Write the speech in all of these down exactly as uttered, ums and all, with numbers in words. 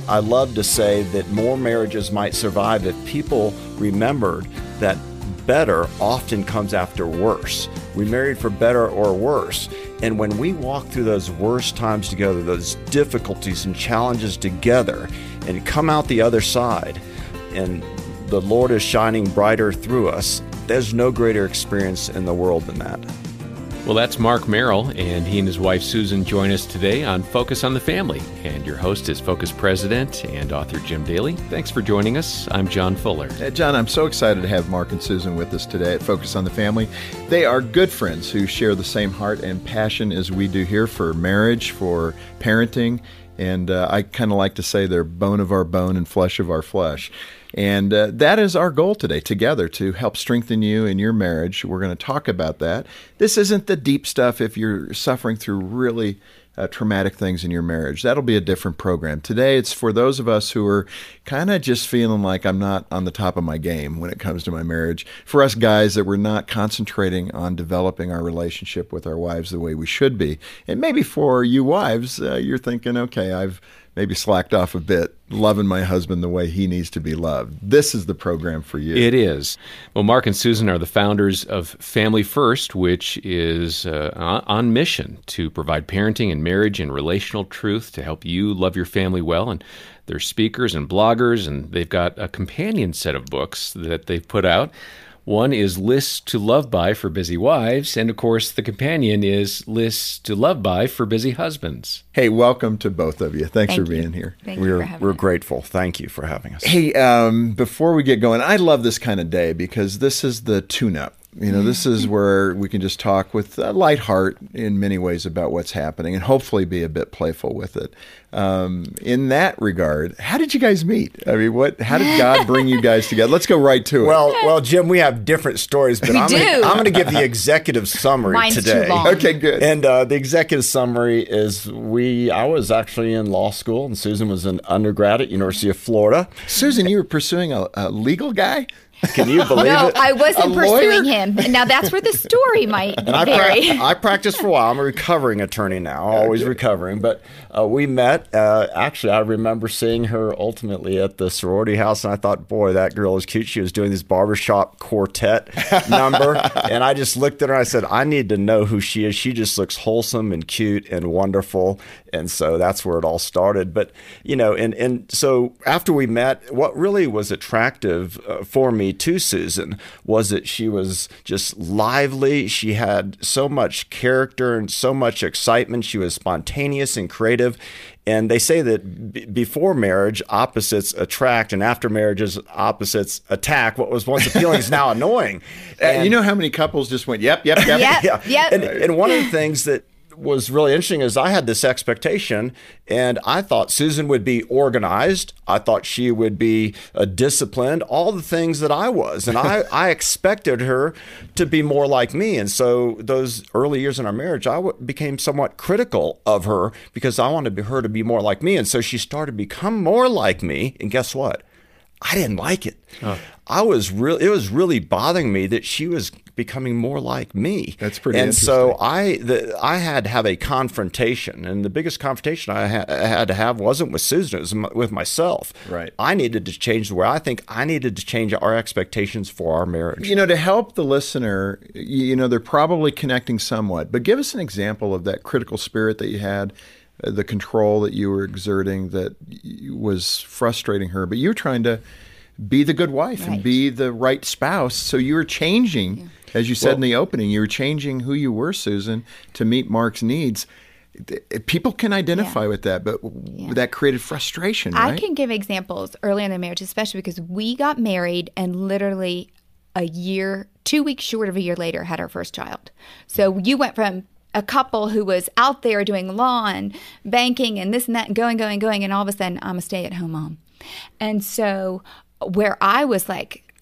I love to say that more marriages might survive if people remembered that better often comes after worse. We married for better or worse. And when we walk through those worst times together, those difficulties and challenges together, and come out the other side, and the Lord is shining brighter through us, there's no greater experience in the world than that. Well, that's Mark Merrill, and he and his wife Susan join us today on Focus on the Family. And your host is Focus President and author Jim Daly. Thanks for joining us. I'm John Fuller. Uh, John, I'm so excited to have Mark and Susan with us today at Focus on the Family. They are good friends who share the same heart and passion as we do here for marriage, for parenting, and uh, I kind of like to say they're bone of our bone and flesh of our flesh. And uh, that is our goal today, together, to help strengthen you in your marriage. We're going to talk about that. This isn't the deep stuff if you're suffering through really uh, traumatic things in your marriage. That'll be a different program. Today, it's for those of us who are kind of just feeling like I'm not on the top of my game when it comes to my marriage. For us guys that we're not concentrating on developing our relationship with our wives the way we should be. And maybe for you wives, uh, you're thinking, okay, I've maybe slacked off a bit, loving my husband the way he needs to be loved. This is the program for you. It is. Well, Mark and Susan are the founders of Family First, which is uh, on mission to provide parenting and marriage and relational truth to help you love your family well. And they're speakers and bloggers, and they've got a companion set of books that they've put out. One is Lists to Love By for Busy Wives, and of course the companion is Lists to Love By for Busy Husbands. Hey, welcome to both of you. Thanks Thank for you. being here. Thank we're, you for having We're us. grateful. Thank you for having us. Hey, um, before we get going, I love this kind of day because this is the tune-up. You know, this is where we can just talk with a light heart in many ways about what's happening and hopefully be a bit playful with it. Um, in that regard, how did you guys meet? I mean, what? How did God bring you guys together? Let's go right to it. Well, well, Jim, we have different stories, but We I'm do. Gonna, I'm going to give the executive summary Mine's too today. long. Okay, good. And uh, the executive summary is we. I was actually in law school, and Susan was an undergrad at University of Florida. Susan, you were pursuing a, a legal guy? Can you believe No, it? I wasn't A lawyer? pursuing him. Now that's where the story might And I, vary. pra- I practiced for a while. I'm a recovering attorney now, always recovering. But uh, we met. Uh, actually, I remember seeing her ultimately at the sorority house, and I thought, boy, that girl is cute. She was doing this barbershop quartet number. And I just looked at her and I said, I need to know who she is. She just looks wholesome and cute and wonderful. And so that's where it all started. But, you know, and, and so after we met, what really was attractive uh, for me to Susan was that she was just lively. She had so much character and so much excitement. She was spontaneous and creative. And they say that b- before marriage, opposites attract, and after marriages, opposites attack. What was once appealing is now annoying. Uh, And- you know how many couples just went, yep, yep, yep. Yep. yeah. Yep. And, and one of the things that was really interesting is I had this expectation, and I thought Susan would be organized. I thought she would be uh, disciplined, all the things that I was. And I, I expected her to be more like me. And so those early years in our marriage, I w- became somewhat critical of her because I wanted her to be more like me. And so she started to become more like me. And guess what? I didn't like it. Oh. I was really, it was really bothering me that she was becoming more like me. That's pretty And interesting. so I, the, I had to have a confrontation, and the biggest confrontation I, ha- I had to have wasn't with Susan, it was m- with myself. Right. I needed to change the way I think. I needed to change our expectations for our marriage. You know, to help the listener, you you know, they're probably connecting somewhat, but give us an example of that critical spirit that you had, uh, the control that you were exerting that y- was frustrating her, but you were trying to be the good wife and Right. be the right spouse. So you were changing, as you said Well- in the opening, you were changing who you were, Susan, to meet Mark's needs. Th- People can identify Yeah. with that, but w that created frustration, I right? can give examples early in the marriage, especially because we got married and literally a year, two weeks short of a year later, had our first child. So you went from a couple who was out there doing law and banking and this and that and going, going, going, and all of a sudden I'm a stay-at-home mom. And so where I was like,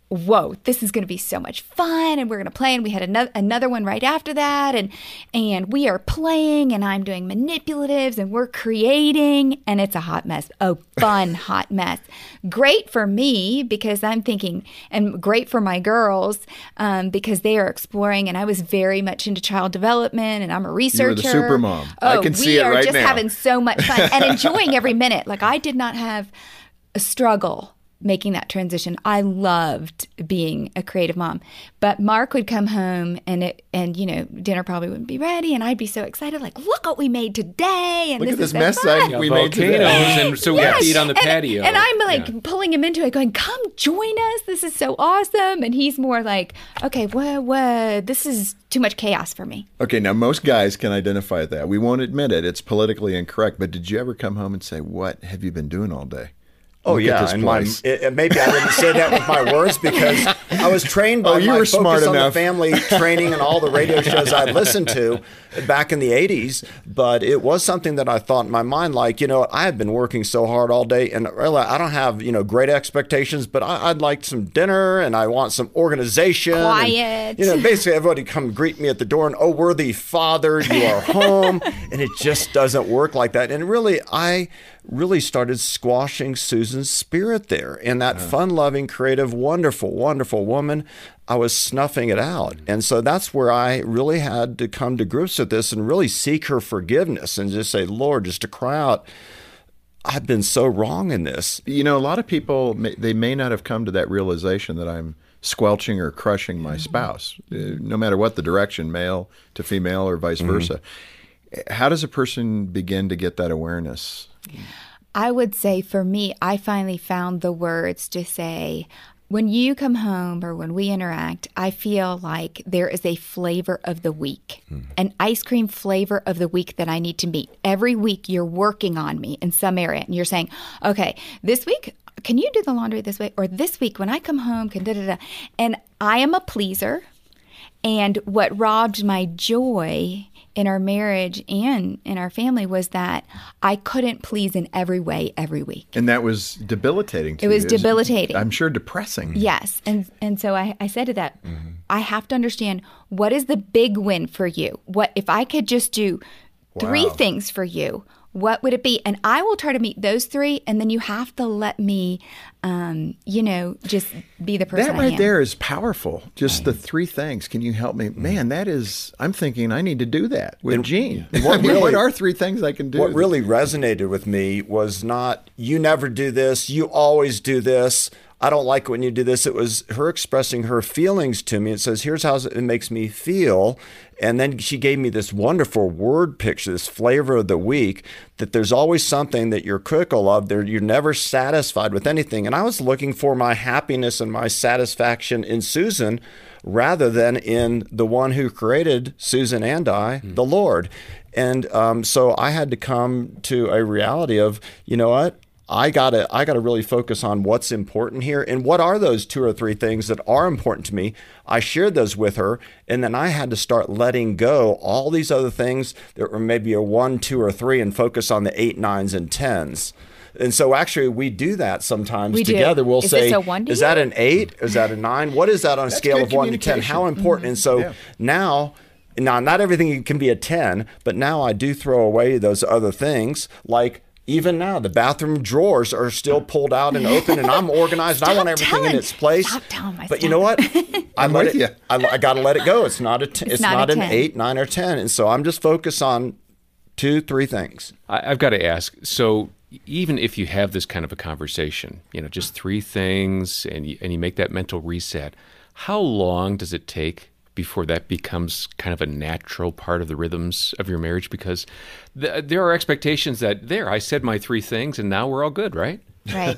whoa, this is going to be so much fun, and we're going to play. And we had another another one right after that, and and we are playing, and I'm doing manipulatives, and we're creating, and it's a hot mess. Oh, fun hot mess. Great for me because I'm thinking, and great for my girls um, because they are exploring, and I was very much into child development, and I'm a researcher. You were the super mom. Oh, I can see we it are right just now. having so much fun and enjoying every minute. Like I did not have a struggle making that transition. I loved being a creative mom. But Mark would come home and it, and you know, dinner probably wouldn't be ready, and I'd be so excited, like, look what we made today, and Look this at this is so mess fun. I, we made volcanoes, today. and so we have to eat on the and, patio. And I'm like Yeah. pulling him into it, going, come join us. This is so awesome. And he's more like, okay, what, what? This is too much chaos for me. Okay, now most guys can identify that. We won't admit it. It's politically incorrect. But did you ever come home and say, what have you been doing all day? Oh Look at yeah, this and my, place. it, it- maybe I didn't say that with my words because I was trained by Oh, you my were focus smart on enough. the family training and all the radio shows I listened to back in the eighties. But it was something that I thought in my mind, like, you know, I had been working so hard all day, and really, I don't have, you know, great expectations, but I, I'd like some dinner, and I want some organization. and, Quiet. you know, basically everybody come greet me at the door, and oh, worthy Father, you are home, and it just doesn't work like that. And really, I really started squashing Susan's spirit there. And that fun-loving, creative, wonderful, wonderful woman, I was snuffing it out. And so that's where I really had to come to grips with this and really seek her forgiveness and just say, Lord, just to cry out, I've been so wrong in this. You know, a lot of people, may, they may not have come to that realization that I'm squelching or crushing my spouse, uh, no matter what the direction, male to female or vice versa. How does a person begin to get that awareness? I would say for me, I finally found the words to say, when you come home or when we interact, I feel like there is a flavor of the week, an ice cream flavor of the week that I need to meet. Every week you're working on me in some area and you're saying, okay, this week, can you do the laundry this way? Or this week when I come home, can da da da. And I am a pleaser. And what robbed my joy in our marriage and in our family was that I couldn't please in every way every week. And that was debilitating to It was you. debilitating. I'm sure depressing. Yes. And and so I, I said to that, I have to understand, what is the big win for you? What if I could just do three Wow. things for you? What would it be? And I will try to meet those three, and then you have to let me, um, you know, just be the person That I right am. there is powerful. Just the three things. Can you help me? Man, that is, I'm thinking I need to do that with Gene. what I mean, really- what are three things I can do? What really resonated with me was not, you never do this, you always do this, I don't like it when you do this. It was her expressing her feelings to me. It says, here's how it makes me feel. And then she gave me this wonderful word picture, this flavor of the week, that there's always something that you're critical of. There, you're never satisfied with anything. And I was looking for my happiness and my satisfaction in Susan rather than in the one who created Susan and I, the Lord. And um, so I had to come to a reality of, you know what? I gotta, I gotta really focus on what's important here, and what are those two or three things that are important to me. I shared those with her, and then I had to start letting go all these other things that were maybe a one, two, or three, and focus on the eight, nines, and tens. And so actually we do that sometimes We do. together. We'll Is say, this a one to is you? that an eight? Is that a nine? What is that on a That's scale good of one to ten? How communication. important? And so Yeah. now, now, not everything can be a ten, but now I do throw away those other things, like even now, the bathroom drawers are still pulled out and open, and I'm organized. and I Stop want everything telling- in its place. stop telling my But you know what? I I'm let with it, you. I, I got to let it go. It's not a. T- it's, It's not, not a an ten. eight, nine, or ten. And so I'm just focused on two, three things. I, I've got to ask. So, even if you have this kind of a conversation, you know, just three things, and you, and you make that mental reset, how long does it take before that becomes kind of a natural part of the rhythms of your marriage? Because th- there are expectations that there, I said my three things, and now we're all good, right? Right.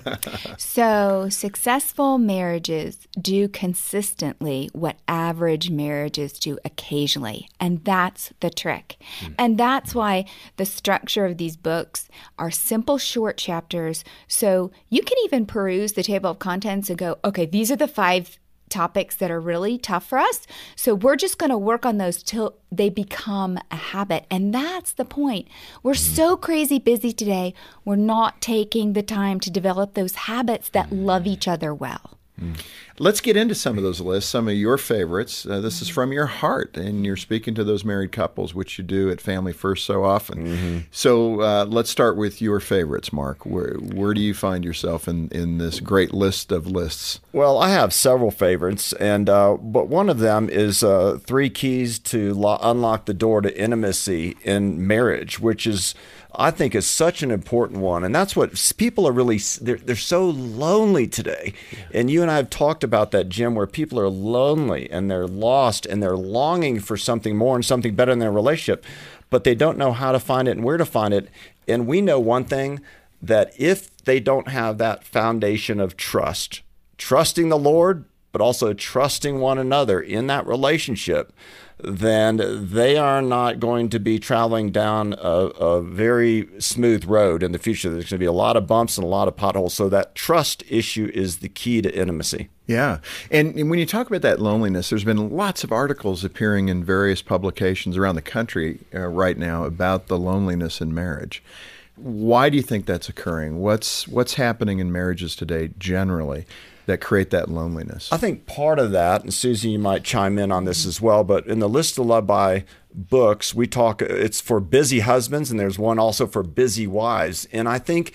So successful marriages do consistently what average marriages do occasionally. And that's the trick. Mm. And that's why the structure of these books are simple, short chapters. So you can even peruse the table of contents and go, okay, these are the five topics that are really tough for us. So we're just going to work on those till they become a habit. And that's the point. We're so crazy busy today. We're not taking the time to develop those habits that love each other well. Let's get into some of those lists, some of your favorites. Uh, this is from your heart, and you're speaking to those married couples, which you do at Family First so often. Mm-hmm. So uh, let's start with your favorites, Mark. Where where do you find yourself in, in this great list of lists? Well, I have several favorites, and uh, but one of them is uh, three keys to lo- unlock the door to intimacy in marriage, which is, I think, is such an important one. And that's what people are really, they're, they're so lonely today. And you and I have talked about that, Jim, where people are lonely and they're lost and they're longing for something more and something better in their relationship, but they don't know how to find it and where to find it. And we know one thing, that if they don't have that foundation of trust, trusting the Lord, but also trusting one another in that relationship, then they are not going to be traveling down a, a very smooth road in the future. There's going to be a lot of bumps and a lot of potholes. So that trust issue is the key to intimacy. Yeah. And, and when you talk about that loneliness, there's been lots of articles appearing in various publications around the country uh, right now about the loneliness in marriage. Why do you think that's occurring? What's what's happening in marriages today generally that create that loneliness? I think part of that, and Susie, you might chime in on this as well, but in the List to Love by books, we talk, it's for busy husbands, and there's one also for busy wives. And I think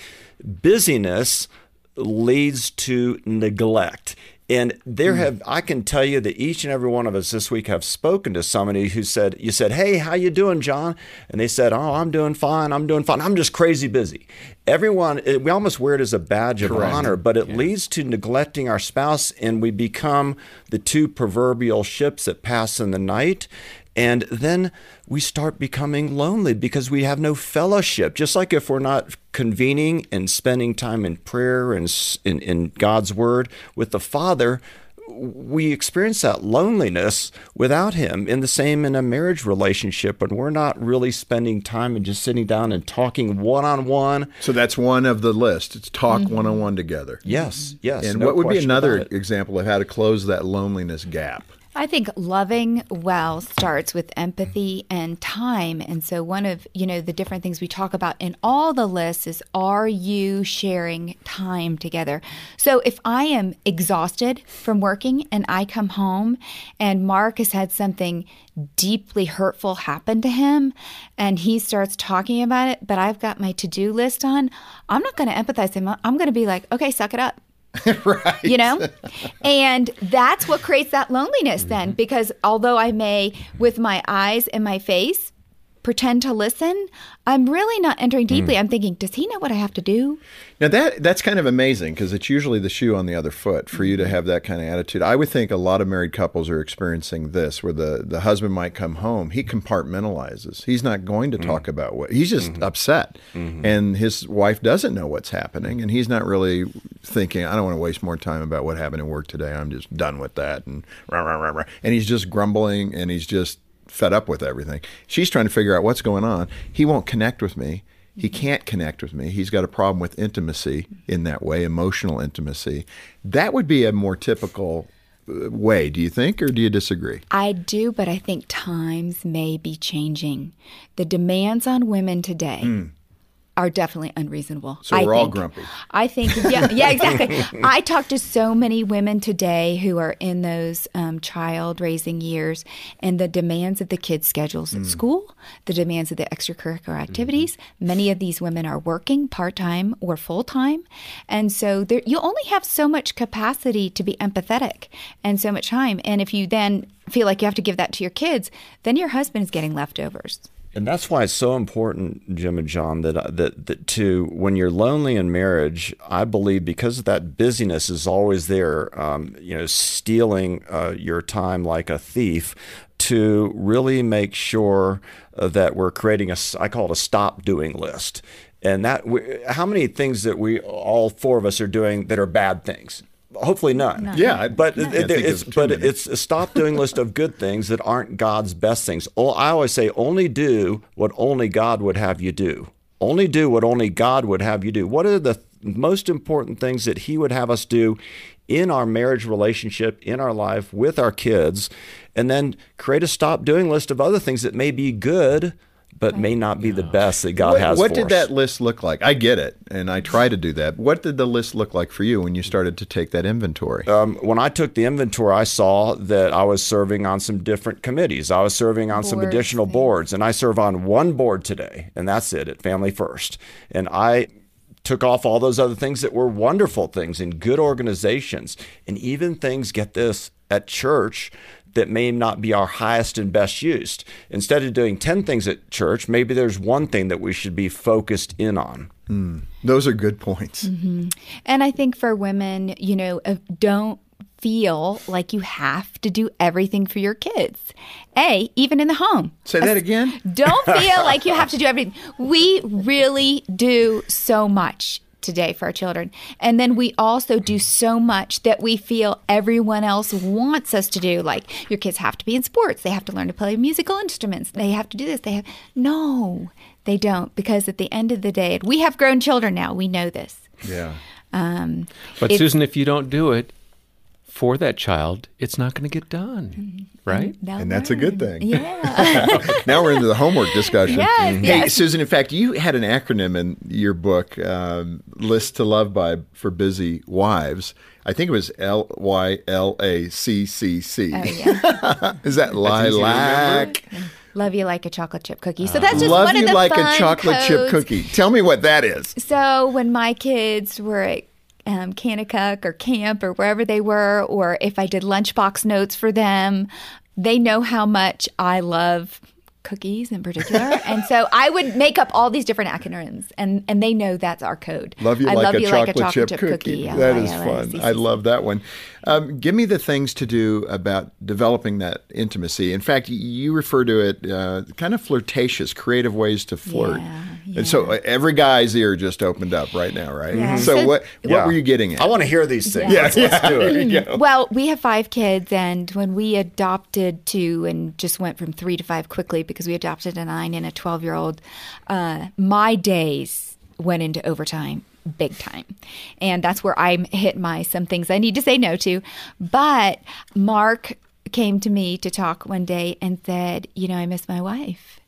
busyness leads to neglect. And there have, I can tell you that each and every one of us this week have spoken to somebody who said, you said, hey, how you doing, John? And they said, oh, I'm doing fine. I'm doing fine. I'm just crazy busy. Everyone, we almost wear it as a badge of Correct. honor, but it Yeah. leads to neglecting our spouse, and we become the two proverbial ships that pass in the night. And then we start becoming lonely because we have no fellowship. Just like if we're not convening and spending time in prayer and in, in God's Word with the Father, we experience that loneliness without Him. And the same in a marriage relationship, when we're not really spending time and just sitting down and talking one-on-one. So that's one of the list. It's talk mm-hmm. one-on-one together. Yes, yes. And no what would be question another about it. example of how to close that loneliness gap? I think loving well starts with empathy and time. And so one of, you know, the different things we talk about in all the lists is, are you sharing time together? So if I am exhausted from working and I come home and Mark has had something deeply hurtful happen to him and he starts talking about it, but I've got my to-do list on, I'm not going to empathize with him. I'm going to be like, okay, suck it up. Right. You know? And that's what creates that loneliness then, because although I may, with my eyes and my face, pretend to listen, I'm really not entering deeply. Mm. I'm thinking, does he know what I have to do? Now, that that's kind of amazing, because it's usually the shoe on the other foot for you to have that kind of attitude. I would think a lot of married couples are experiencing this, where the, the husband might come home, he compartmentalizes. He's not going to mm. talk about what, he's just mm-hmm. upset. Mm-hmm. And his wife doesn't know what's happening, and he's not really thinking, I don't want to waste more time about what happened at work today. I'm just done with that. And rah, rah, rah, rah. And he's just grumbling, and he's just fed up with everything. She's trying to figure out what's going on. He won't connect with me. He can't connect with me. He's got a problem with intimacy in that way, emotional intimacy. That would be a more typical way, do you think, or do you disagree? I do, but I think times may be changing. The demands on women today mm. are definitely unreasonable. So I we're think. all grumpy. I think, yeah, yeah, exactly. I talk to so many women today who are in those um, child-raising years, and the demands of the kids' schedules at mm. school, the demands of the extracurricular activities. Mm-hmm. Many of these women are working part-time or full-time, and so there, you only have so much capacity to be empathetic and so much time. And if you then feel like you have to give that to your kids, then your husband is getting leftovers. And that's why it's so important, Jim and John, that, that that to when you're lonely in marriage, I believe because that busyness is always there, um, you know, stealing uh, your time like a thief, to really make sure uh, that we're creating a, I call it a stop doing list. And that, we, how many things that we, all four of us are doing that are bad things? Hopefully none. none. Yeah, but no. it, it's but many. It's a stop doing list of good things that aren't God's best things. I always say, only do what only God would have you do. Only do what only God would have you do. What are the most important things that He would have us do in our marriage relationship, in our life, with our kids, and then create a stop doing list of other things that may be good, but may not be the best that God what, has what for did us. that list look like? I get it, and I try to do that. What did the list look like for you when you started to take that inventory? Um, when I took the inventory, I saw that I was serving on some different committees. I was serving on some Boards, additional yeah. boards, and I serve on one board today, and that's it, at Family First. And I took off all those other things that were wonderful things in good organizations, and even things, get this, at church that may not be our highest and best used. Instead of doing ten things at church, maybe there's one thing that we should be focused in on. Mm, those are good points. Mm-hmm. And I think for women, you know, uh, don't feel like you have to do everything for your kids. A, even in the home. Say that again. Don't feel like you have to do everything. We really do so much today for our children. And then we also do so much that we feel everyone else wants us to do. Like, your kids have to be in sports. They have to learn to play musical instruments. They have to do this. They have no, they don't. Because at the end of the day, we have grown children now. We know this. Yeah. Um, But it's- Susan, if you don't do it for that child, it's not going to get done, right? they'll And that's a good learn. thing. Yeah. Now we're into the homework discussion. Yes, Hey, yes. Susan, in fact, you had an acronym in your book, um, List to Love by for Busy Wives. I think it was L Y L A C C C. Oh, yeah. Is that lilac? Love you like a chocolate chip cookie. So that's just Love one you of the like fun a chocolate chip codes. cookie. Tell me what that is. So when my kids were at um, Kanakuk or camp or wherever they were, or if I did lunchbox notes for them, they know how much I love cookies in particular. And so I would make up all these different acronyms, and, and they know that's our code. Love you, I like, love a you chocolate like a chocolate chip, chip, cookie. cookie. That is L I L A fun. C C. I love that one. Um, give me the things to do about developing that intimacy. In fact, you refer to it uh, kind of flirtatious, creative ways to flirt. Yeah, And so yeah. uh, every guy's ear just opened up right now, right? Yeah. So, So- what what Yeah. were you getting at? I want to hear these things. Yeah, Let's, let's yeah. do it. There you go. Well, we have five kids, and when we adopted two and just went from three to five quickly because we adopted a nine and a twelve-year-old, uh, my days went into overtime big time. And that's where I'm hit my some things I need to say no to. But Mark came to me to talk one day and said, you know, I miss my wife.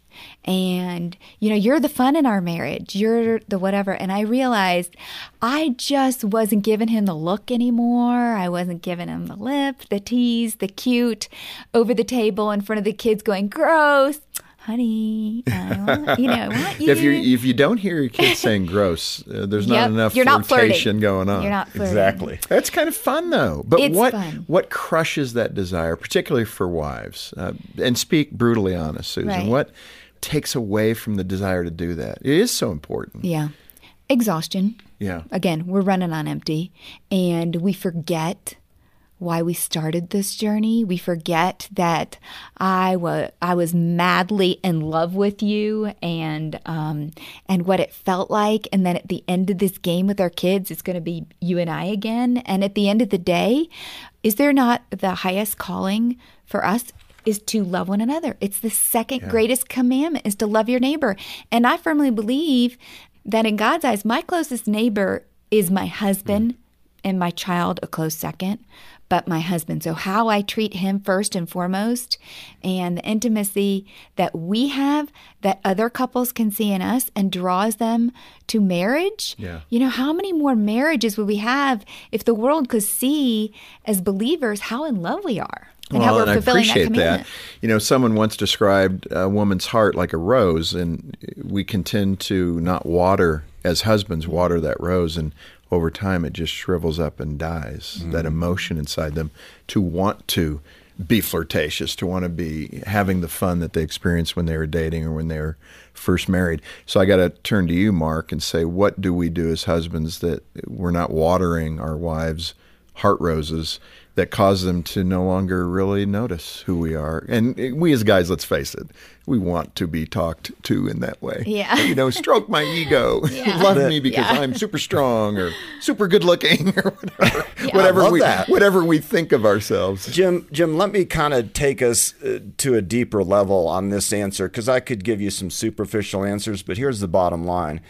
And, you know, you're the fun in our marriage. You're the whatever. And I realized I just wasn't giving him the look anymore. I wasn't giving him the lip, the tease, the cute over the table in front of the kids going, gross. Honey, I want, you know, I want you. If you if you don't hear your kids saying gross, uh, there's not Yep, enough you're not flirtation flirting. going on. You're not flirting. Exactly. That's kind of fun, though. But It's what fun. what crushes that desire, particularly for wives? Uh, and speak brutally honest, Susan. Right. What takes away from the desire to do that? It is so important. Yeah. Exhaustion. Yeah. Again, we're running on empty, and we forget why we started this journey. We forget that I was I was madly in love with you, and um, and what it felt like. And then at the end of this game with our kids, it's going to be you and I again. And at the end of the day, is there not the highest calling for us? Is to love one another. It's the second Yeah. greatest commandment, is to love your neighbor. And I firmly believe that in God's eyes, my closest neighbor is my husband, and my child a close second, but my husband. So how I treat him first and foremost, and the intimacy that we have that other couples can see in us and draws them to marriage. Yeah. You know, how many more marriages would we have if the world could see as believers how in love we are and how Well, we're and I fulfilling that appreciate that. commandment? You know, someone once described a woman's heart like a rose, and we can tend to not water, as husbands, water that rose, and over time it just shrivels up and dies. That emotion inside them to want to be flirtatious, to want to be having the fun that they experienced when they were dating or when they were first married. So I got to turn to you, Mark, and say, what do we do as husbands that we're not watering our wives' heart roses that cause them to no longer really notice who we are? And we as guys, let's face it, we want to be talked to in that way. Yeah. You know, stroke my ego. Yeah. Love me because Yeah. I'm super strong or super good looking or whatever. I Whatever love we that. whatever we think of ourselves. Jim, Jim, let me kind of take us uh, to a deeper level on this answer, because I could give you some superficial answers, but here's the bottom line,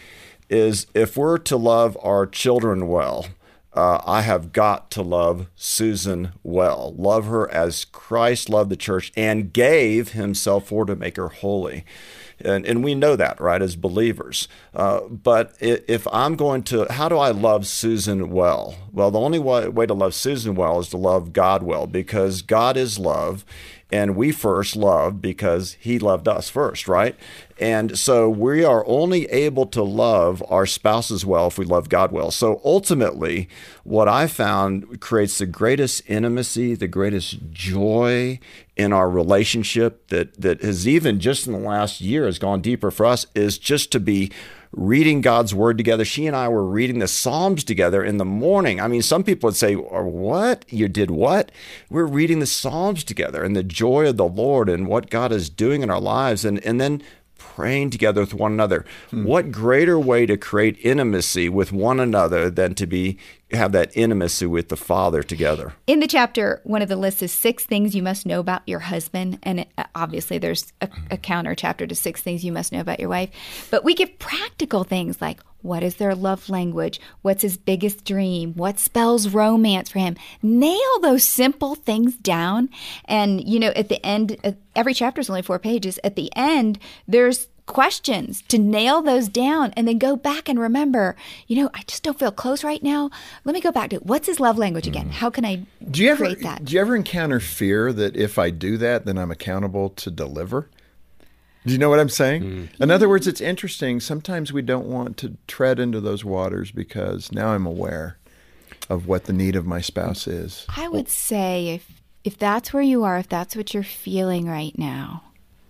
is if we're to love our children well, uh, I have got to love Susan well. Love her as Christ loved the church and gave himself for to make her holy. And, and we know that, right, as believers. Uh, but if I'm going to, how do I love Susan well? Well, the only way, way to love Susan well is to love God well, because God is love. And we first loved because he loved us first, right? And so we are only able to love our spouses well if we love God well. So ultimately, what I found creates the greatest intimacy, the greatest joy in our relationship that, that has even just in the last year has gone deeper for us, is just to be reading God's word together. She and I were reading the Psalms together in the morning. I mean, some people would say, or what? You did what? We're reading the Psalms together and the joy of the Lord and what God is doing in our lives. And, and then praying together with one another. Hmm. What greater way to create intimacy with one another than to be have that intimacy with the Father together? In the chapter, one of the lists is six things you must know about your husband. And it, obviously there's a, a counter chapter to six things you must know about your wife. But we give practical things like, what is their love language? What's his biggest dream? What spells romance for him? Nail those simple things down. And, you know, at the end, every chapter is only four pages. At the end, there's questions to nail those down and then go back and remember, you know, I just don't feel close right now. Let me go back to what's his love language again? How can I do you create ever, that? Do you ever encounter fear that if I do that, then I'm accountable to deliver? Do you know what I'm saying? Mm. In other words, it's interesting. Sometimes we don't want to tread into those waters because now I'm aware of what the need of my spouse is. I would say if if that's where you are, if that's what you're feeling right now,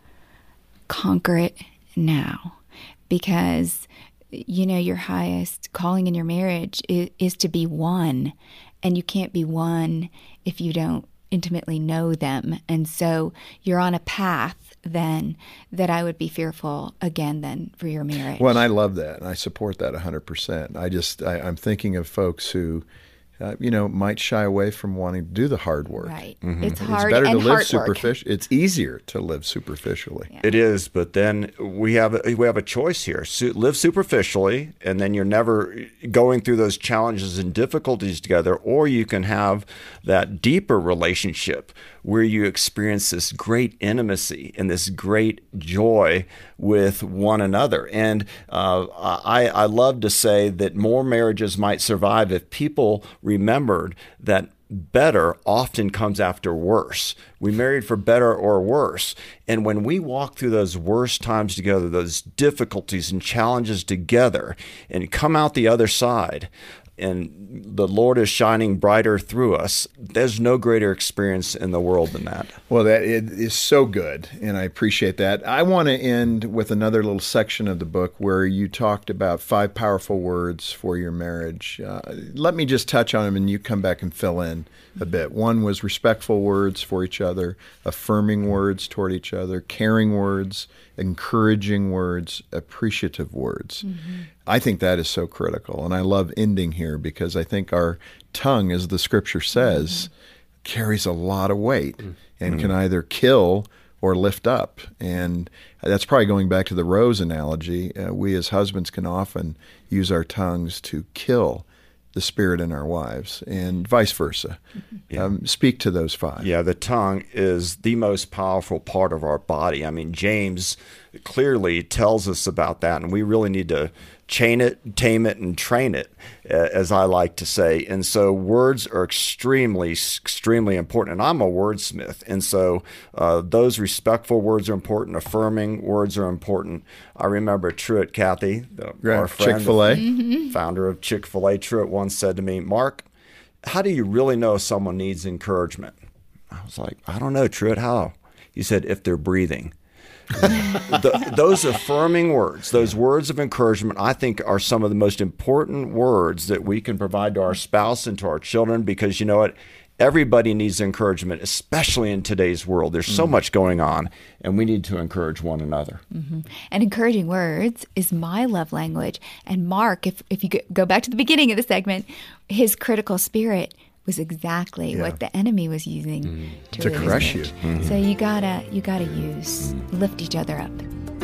conquer it now. Because, you know, your highest calling in your marriage is, is to be one. And you can't be one if you don't intimately know them. And so you're on a path then that I would be fearful again then for your marriage. Well, and I love that. And I support that one hundred percent. I just, I, I'm thinking of folks who, uh, you know, might shy away from wanting to do the hard work. Right. Mm-hmm. It's hard It's better and to live hard superficially. It's easier to live superficially. Yeah. It is, but then we have a, we have a choice here. So live superficially, and then you're never going through those challenges and difficulties together, or you can have that deeper relationship where you experience this great intimacy and this great joy with one another. And uh, I, I love to say that more marriages might survive if people remembered that better often comes after worse. We married for better or worse. And when we walk through those worst times together, those difficulties and challenges together, and come out the other side, and the Lord is shining brighter through us, there's no greater experience in the world than that. Well, that it is so good, and I appreciate that. I want to end with another little section of the book where you talked about five powerful words for your marriage. Uh, let me just touch on them, and you come back and fill in a bit. One was respectful words for each other, affirming words toward each other, caring words, encouraging words, appreciative words. Mm-hmm. I think that is so critical. And I love ending here because I think our tongue, as the scripture says, mm-hmm. carries a lot of weight mm-hmm. and can either kill or lift up. And that's probably going back to the rose analogy. Uh, we as husbands can often use our tongues to kill the spirit in our wives, and vice versa. Yeah. Um, speak to those five. Yeah, the tongue is the most powerful part of our body. I mean, James clearly tells us about that, and we really need to chain it, tame it, and train it, as I like to say. And so words are extremely, extremely important. And I'm a wordsmith. And so uh, those respectful words are important. Affirming words are important. I remember Truett Cathy, the, right. our friend, Chick-fil-A. Mm-hmm. founder of Chick-fil-A, Truett once said to me, Mark, how do you really know if someone needs encouragement? I was like, I don't know, Truett, how? He said, if they're breathing. the, those affirming words, those words of encouragement, I think are some of the most important words that we can provide to our spouse and to our children, because you know what? Everybody needs encouragement, especially in today's world. There's so mm-hmm. much going on, and we need to encourage one another. Mm-hmm. And encouraging words is my love language. And Mark, if, if you go back to the beginning of the segment, his critical spirit was exactly yeah. what the enemy was using mm. to, to crush you. Mm-hmm. So you gotta you gotta use mm. lift each other up.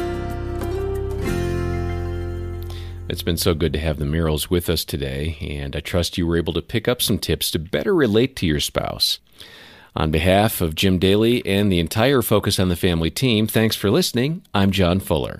It's been so good to have the Merrills with us today, and I trust you were able to pick up some tips to better relate to your spouse. On behalf of Jim Daly and the entire Focus on the Family team, thanks for listening. I'm John Fuller.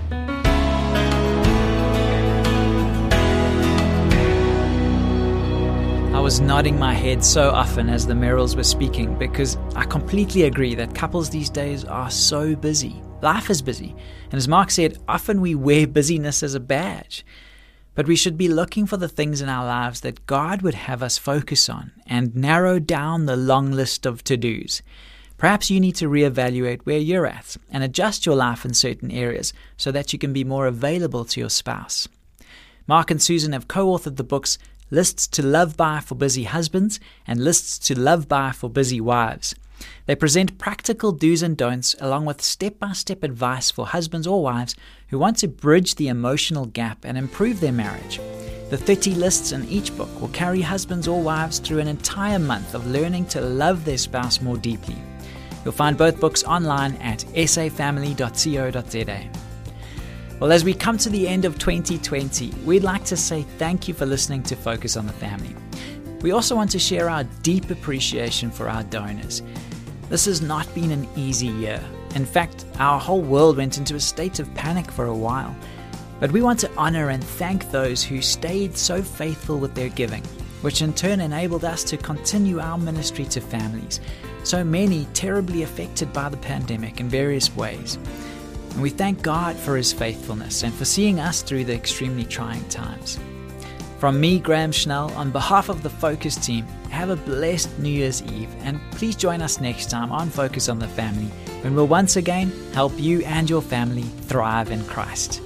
I was nodding my head so often as the Merrills were speaking because I completely agree that couples these days are so busy. Life is busy. And as Mark said, often we wear busyness as a badge. But we should be looking for the things in our lives that God would have us focus on and narrow down the long list of to-dos. Perhaps you need to reevaluate where you're at and adjust your life in certain areas so that you can be more available to your spouse. Mark and Susan have co-authored the books Lists to Love By for Busy Husbands and Lists to Love By for Busy Wives. They present practical do's and don'ts along with step-by-step advice for husbands or wives who want to bridge the emotional gap and improve their marriage. The thirty lists in each book will carry husbands or wives through an entire month of learning to love their spouse more deeply. You'll find both books online at s a family dot co dot z a. Well, as we come to the end of twenty twenty, we'd like to say thank you for listening to Focus on the Family. We also want to share our deep appreciation for our donors. This has not been an easy year. In fact, our whole world went into a state of panic for a while. But we want to honor and thank those who stayed so faithful with their giving, which in turn enabled us to continue our ministry to families, so many terribly affected by the pandemic in various ways. And we thank God for His faithfulness and for seeing us through the extremely trying times. From me, Graham Schnell, on behalf of the Focus team, have a blessed New Year's Eve, and please join us next time on Focus on the Family, when we'll once again help you and your family thrive in Christ.